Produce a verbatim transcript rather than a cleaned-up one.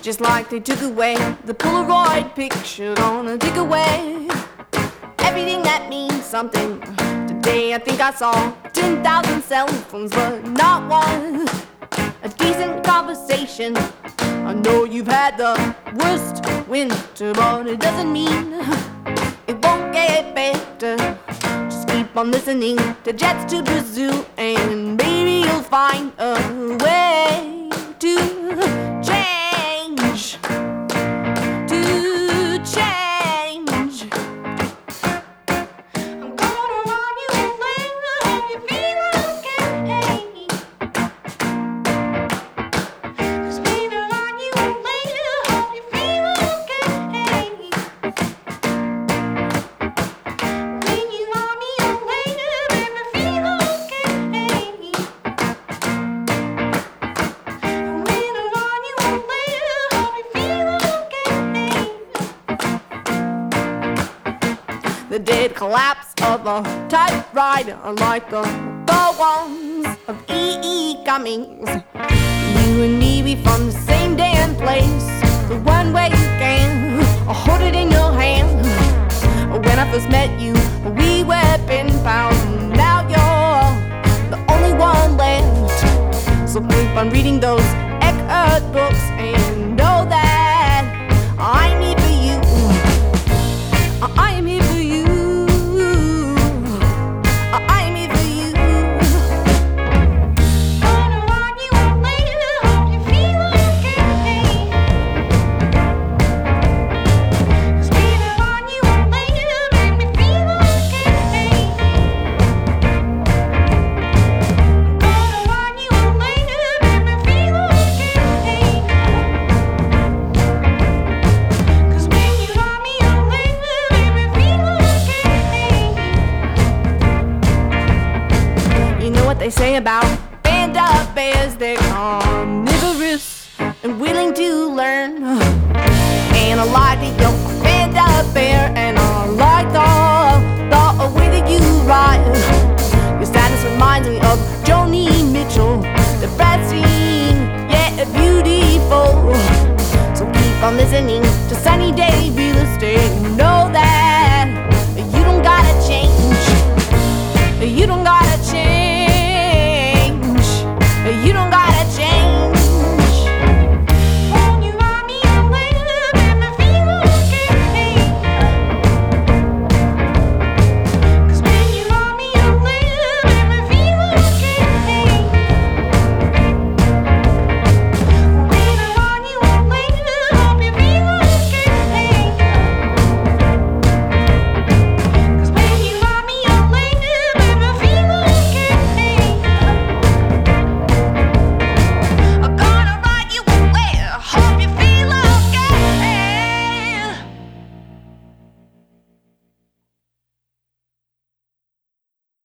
Just like they took away the Polaroid picture, gonna take away everything that means something. Today I think I saw ten thousand cell phones, but not one a decent conversation. I know you've had the worst winter, but it doesn't mean it won't get better. Just keep on listening to Jets to Brazil, and maybe you'll find a way to change, to change. I'm gonna run you a lane, I hope you feel okay. 'Cause when I run you a lane, I hope you feel okay. When you run me a lane, it make me feel okay. When I run you a lane, I hope you feel okay. The dead collapse of a typewriter, like the poems of E E. Cummings. You and me, we from the same damn place, the one way you can hold it in your hand. When I first met you, we were pen pals. Now you're the only one left. So keep on reading those Eckhart books and know that I'm here for you. I am here for you. I am here for you. Gonna run you a lane, I hope you feel okay. 'Cause when I run you a lane, it make me feel okay. Gonna run you a lane, it make me feel okay. 'Cause when you run me a lane, it make me feel okay. You know what they say about panda bears? They're carnivorous and willing to learn. And I like the young panda bear, and